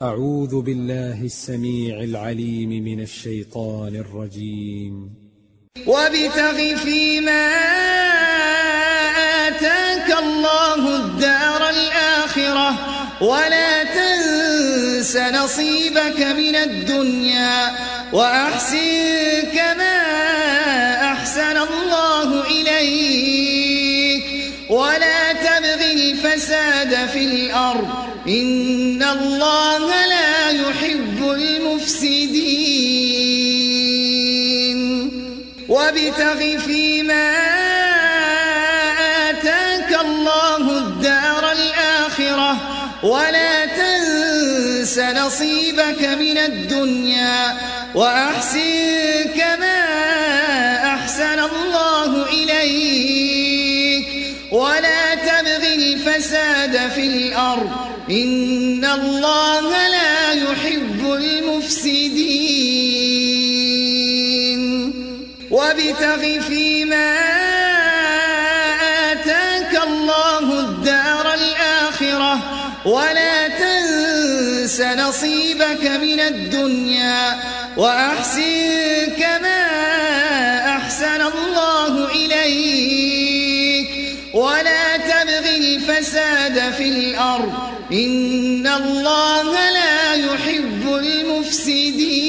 أعوذ بالله السميع العليم من الشيطان الرجيم. وابتغ فيما آتاك الله الدار الآخرة ولا تنس نصيبك من الدنيا وأحسن كما أحسن الله إليك ولا تبغ الفساد في الأرض إن الله لا يحب المفسدين. وابتغ فيما آتاك الله الدار الآخرة ولا تنس نصيبك من الدنيا وأحسن كما أحسن الله إليك ولا تبغ الفساد في الأرض إن الله لا يحب المفسدين. وابتغ فيما آتاك الله الدار الآخرة ولا تنس نصيبك من الدنيا وأحسن كما أحسن الله إليك ولا تبغ الفساد في الأرض إن الله لا يحب المفسدين.